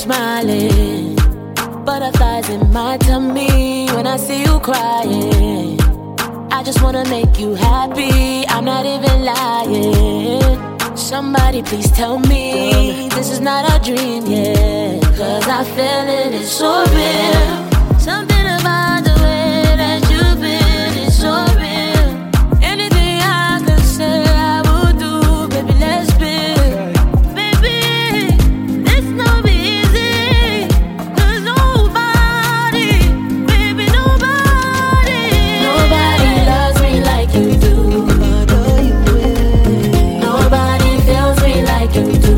smiling. Butterflies in my tummy when I see you crying. I just wanna make you happy, I'm not even lying. Somebody please tell me this is not a dream, yeah. Cause I feel it, it's so real. Something about the way that you've been is so real. Anything I could say I would do, baby, let's build. Baby, this no be easy. Cause nobody, baby, nobody loves me like you do. Nobody feels me like you do.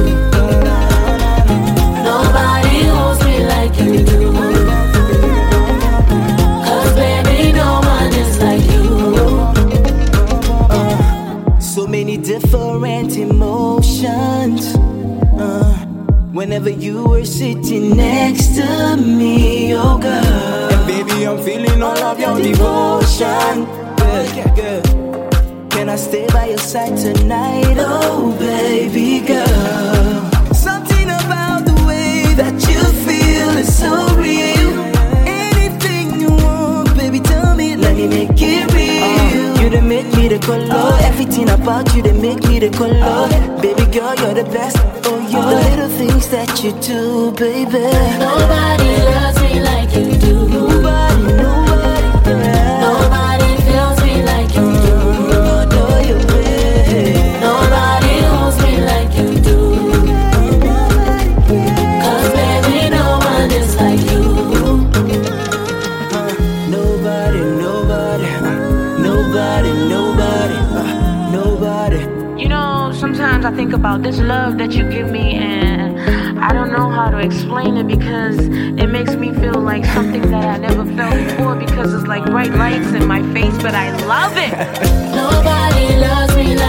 Nobody holds me like you do. Cause baby, no one is like you. So many different emotions. Whenever you were sitting next to me, oh girl. And baby, I'm feeling all of your devotion. Girl. Can I stay by your side tonight? Oh, baby girl. Something about the way that you feel is so real. Anything you want, baby, tell me, let me make it real. You done make me the color. Everything about you, they make me the color. Baby girl, you're the best. Oh, you're the little things that you do, baby. Nobody loves me like you do. Nobody feels me like you do. Nobody holds me like you do. Cause baby, no one is like you. Nobody. You know, sometimes I think about this love that you give me, and I don't know how to explain it because it makes me feel like something that I never felt before because it's like bright lights in my face, but I love it. Nobody loves me like